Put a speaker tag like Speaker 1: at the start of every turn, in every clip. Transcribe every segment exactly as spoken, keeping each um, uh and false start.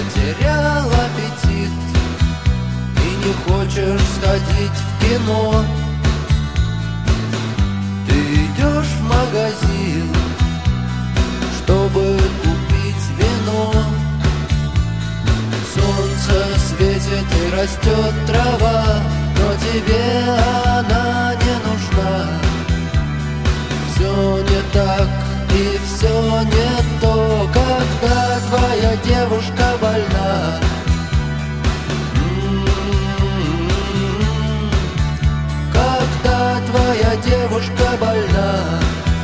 Speaker 1: потерял аппетит и не хочешь сходить в кино. Ты идешь в магазин, чтобы купить вино. Солнце светит и растет трава, но тебе она не нужна. Все не так и все не то, когда твоя девушка больна. Когда твоя девушка больна.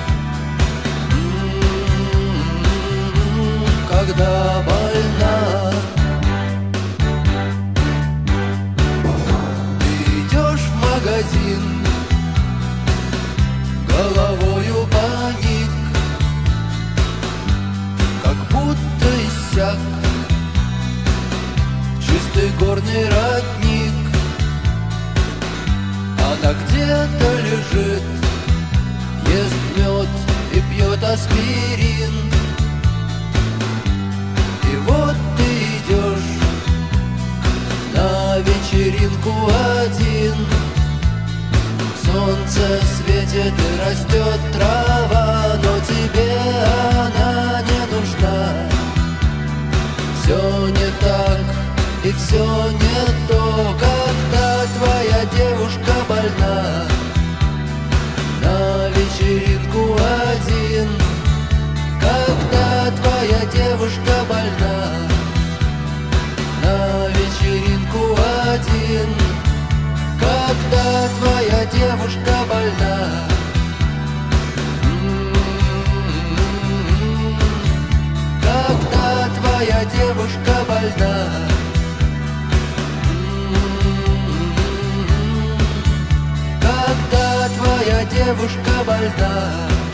Speaker 1: Когда больна. Ты идешь в магазин, головою паник, как будто иссяк чистый горный родник. Она где-то лежит, ест мед и пьет аспирин. И вот ты идешь на вечеринку один. Солнце светит и растет трава, но тебе она не нужна. Все не так и все не то, когда твоя девушка больна. На вечеринку один. Когда твоя девушка больна. На вечеринку один. Когда твоя девушка больна. Когда твоя девушка больна. Когда твоя девушка больна.